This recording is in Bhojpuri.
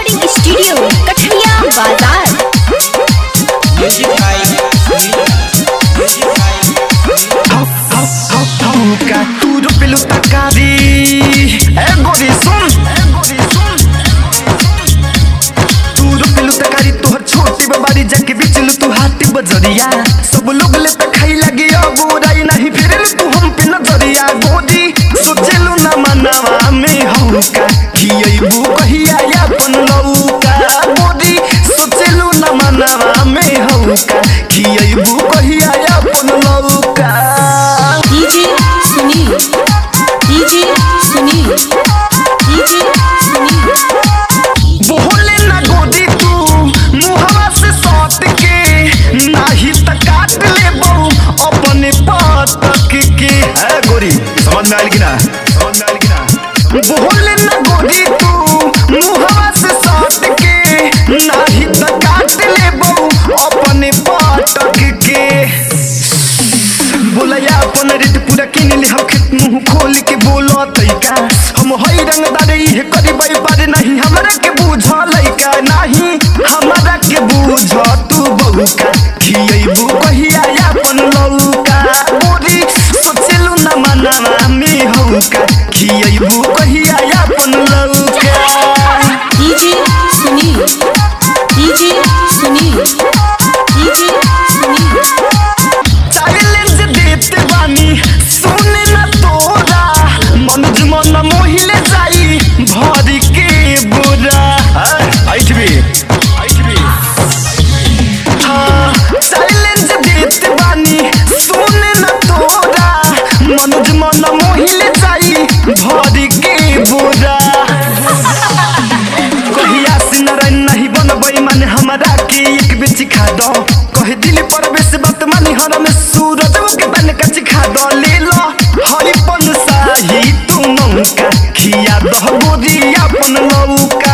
रिकॉर्डिंग स्टूडियो कठरिया बाजार। तू जो पिलू तकारी ए गोरी सुन तू जो पिलू तकारी तोहर छोटी बबारी जाके बिचलू तू हाथी बजरिया सब लोग ले त खाई लगी बुराई नहीं फिर तू हम पे नजरिया गोरी सोचलू ना मनवा में हौका खियबू कहिया अपन लौका गोरी सोचलू ना मनवा में हौका खियबू कहिया अपन लौका। डीजे सुनील बोले ना गोदी तू मुहवा से सौट के नाही त काट ले बहु अपने पातक के है गोरी समझ में आइल कि ना बोले ना गोदी तू मुहवा से सौट के नाही त काट ले बहु अपने पातक के बोलया अपन रेट पूरा किन ले हम खेत मुंह खोल के बोलो तैका हम हई रंगदार इहे करबै पर नहीं हमरा के बुझ लइका नहीं हमरा के बुझ तू बहुका खियबू कहिया अपन लौका गोरी सोचलू ना मनवा में हौका खियबू कहिया अपन लौका। डीजे सुनील चैलेंज देते बानी सुने ना तोरा मनज मन मोहिले जाई भर के बुरा आइट भी हाँ चैलेंज देते बानी सुने ना तोरा मनज मन मोहिले जाई भर के बुरा कहिया से नारायण नहीं बनबै माने हमरा के एक बेची खा दो कहे दिल पर बेस बात मानी हर में सूरज के बन के चिखा दो ले लो हई पन साही तू मौका खिया दो गोरी अपन लौका।